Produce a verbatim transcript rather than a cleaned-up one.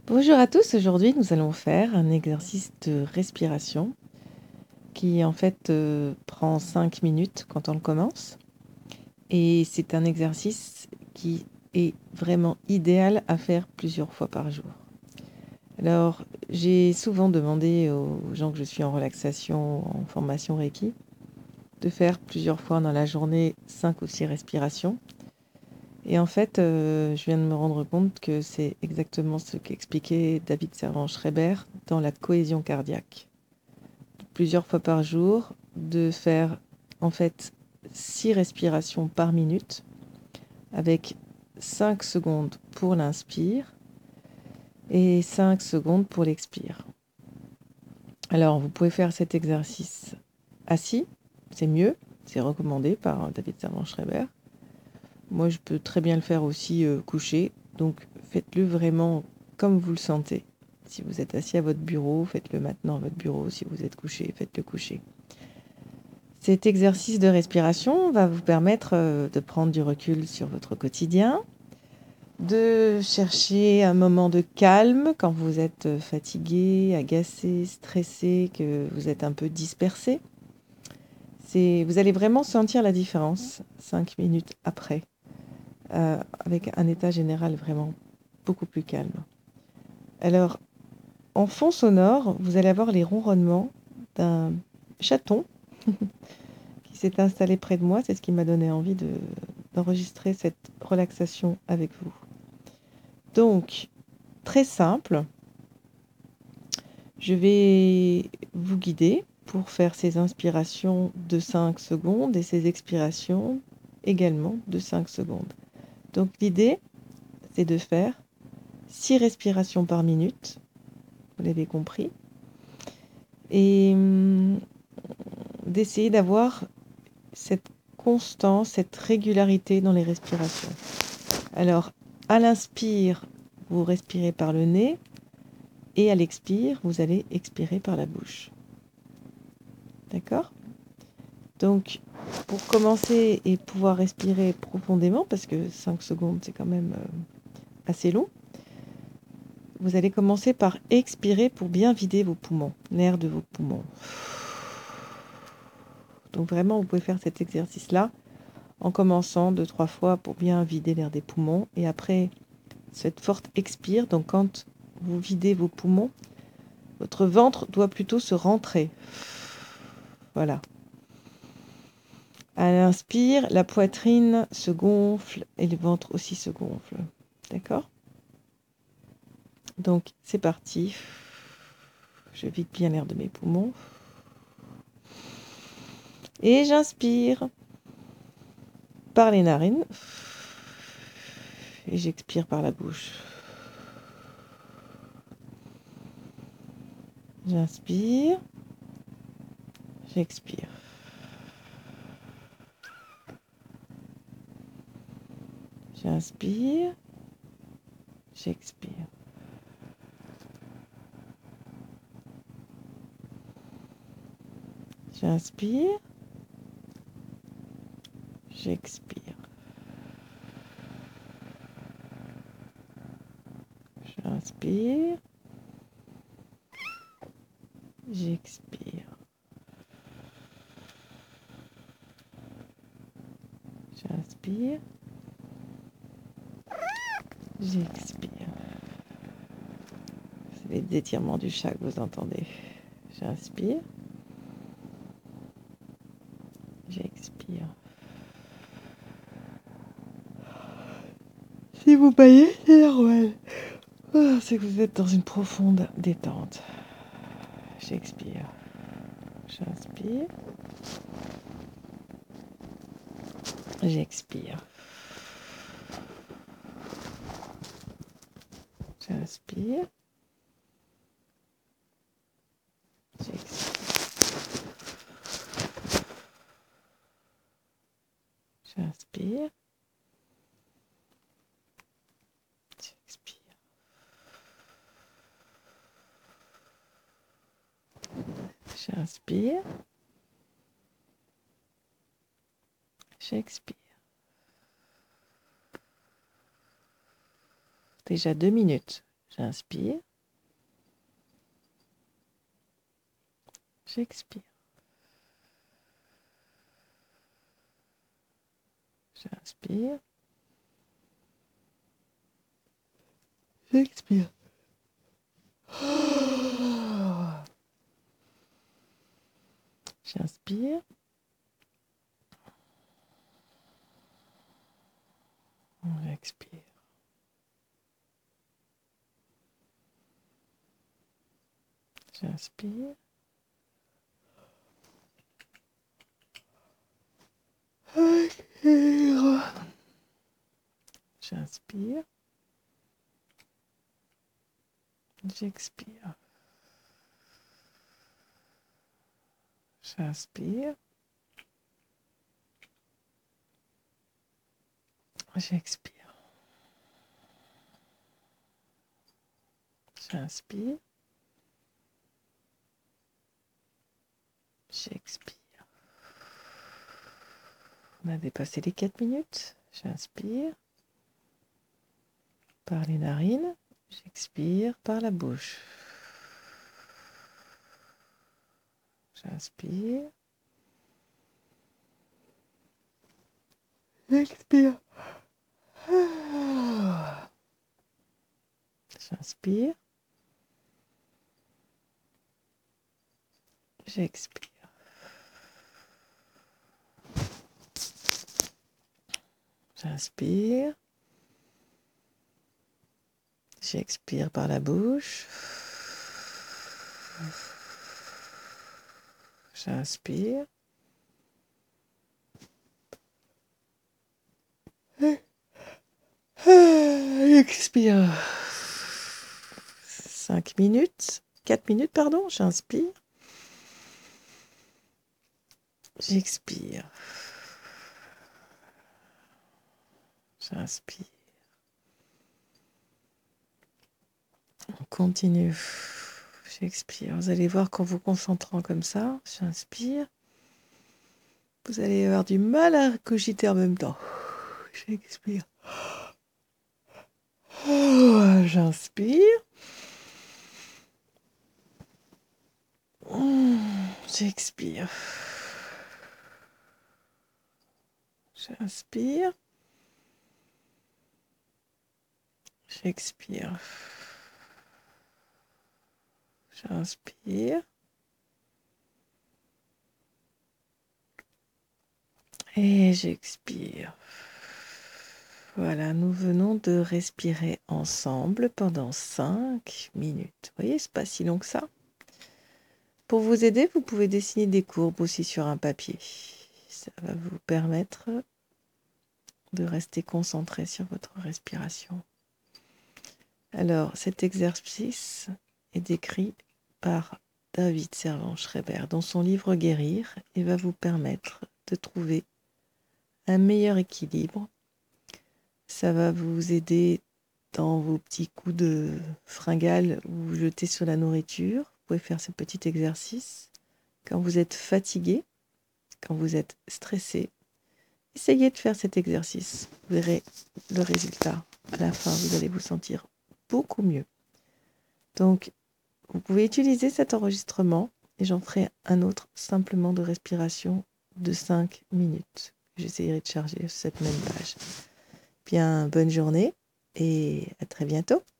Bonjour à tous, aujourd'hui nous allons faire un exercice de respiration qui en fait euh, prend cinq minutes quand on le commence et c'est un exercice qui est vraiment idéal à faire plusieurs fois par jour. Alors j'ai souvent demandé aux gens que je suis en relaxation, en formation Reiki, de faire plusieurs fois dans la journée cinq ou six respirations. Et en fait, euh, je viens de me rendre compte que c'est exactement ce qu'expliquait David Servan-Schreiber dans la cohésion cardiaque. Plusieurs fois par jour, de faire en fait six respirations par minute avec cinq secondes pour l'inspire et cinq secondes pour l'expire. Alors, vous pouvez faire cet exercice assis, c'est mieux, c'est recommandé par David Servan-Schreiber. Moi, je peux très bien le faire aussi euh, couché. Donc, faites-le vraiment comme vous le sentez. Si vous êtes assis à votre bureau, faites-le maintenant à votre bureau. Si vous êtes couché, faites-le couché. Cet exercice de respiration va vous permettre euh, de prendre du recul sur votre quotidien, de chercher un moment de calme quand vous êtes fatigué, agacé, stressé, que vous êtes un peu dispersé. C'est, vous allez vraiment sentir la différence cinq minutes après. Euh, avec un état général vraiment beaucoup plus calme. Alors, en fond sonore, vous allez avoir les ronronnements d'un chaton qui s'est installé près de moi. C'est ce qui m'a donné envie de, d'enregistrer cette relaxation avec vous. Donc, très simple, je vais vous guider pour faire ces inspirations de cinq secondes et ces expirations également de cinq secondes. Donc, l'idée, c'est de faire six respirations par minute, vous l'avez compris, et hum, d'essayer d'avoir cette constance, cette régularité dans les respirations. Alors, à l'inspire, vous respirez par le nez, et à l'expire, vous allez expirer par la bouche. D'accord ? Donc, pour commencer et pouvoir respirer profondément, parce que cinq secondes, c'est quand même euh, assez long, vous allez commencer par expirer pour bien vider vos poumons, l'air de vos poumons. Donc vraiment, vous pouvez faire cet exercice-là en commençant deux, trois fois pour bien vider l'air des poumons. Et après cette forte expire, donc quand vous videz vos poumons, votre ventre doit plutôt se rentrer. Voilà. À l'inspire, la poitrine se gonfle et le ventre aussi se gonfle. D'accord ? Donc c'est parti. Je vide bien l'air de mes poumons. Et j'inspire par les narines. Et j'expire par la bouche. J'inspire. J'expire. J'inspire. J'expire. J'inspire. J'expire. J'inspire. J'expire. J'inspire. J'expire. C'est les étirements du chat que vous entendez. J'inspire. J'expire. Si vous baillez, c'est normal. Oh, c'est que vous êtes dans une profonde détente. J'expire. J'inspire. J'expire. J'inspire. J'expire. J'inspire. J'expire. J'inspire. J'expire. Déjà deux minutes. J'inspire. J'expire. J'inspire. J'expire. J'inspire. J'expire. J'inspire. Expire. J'inspire. J'expire. J'inspire. J'expire. J'inspire. J'expire. On a dépassé les quatre minutes. J'inspire par les narines. J'expire par la bouche. J'inspire. J'expire. J'inspire. J'expire. J'inspire. J'expire par la bouche. J'inspire. J'expire. cinq minutes. quatre minutes, pardon. J'inspire. J'expire. J'inspire. On continue. J'expire. Vous allez voir qu'en vous concentrant comme ça, j'inspire. Vous allez avoir du mal à cogiter en même temps. J'expire. J'inspire. J'expire. J'inspire. J'expire. J'inspire. Et j'expire. Voilà, nous venons de respirer ensemble pendant cinq minutes. Vous voyez, c'est pas si long que ça. Pour vous aider, vous pouvez dessiner des courbes aussi sur un papier. Ça va vous permettre de rester concentré sur votre respiration. Alors, cet exercice est décrit par David Servan-Schreiber dans son livre Guérir et va vous permettre de trouver un meilleur équilibre. Ça va vous aider dans vos petits coups de fringale ou vous jetez sur la nourriture. Vous pouvez faire ce petit exercice. Quand vous êtes fatigué, quand vous êtes stressé, essayez de faire cet exercice. Vous verrez le résultat. À la fin, vous allez vous sentir beaucoup mieux. Donc, vous pouvez utiliser cet enregistrement et j'en ferai un autre simplement de respiration de cinq minutes. J'essayerai de charger sur cette même page. Bien, bonne journée et à très bientôt.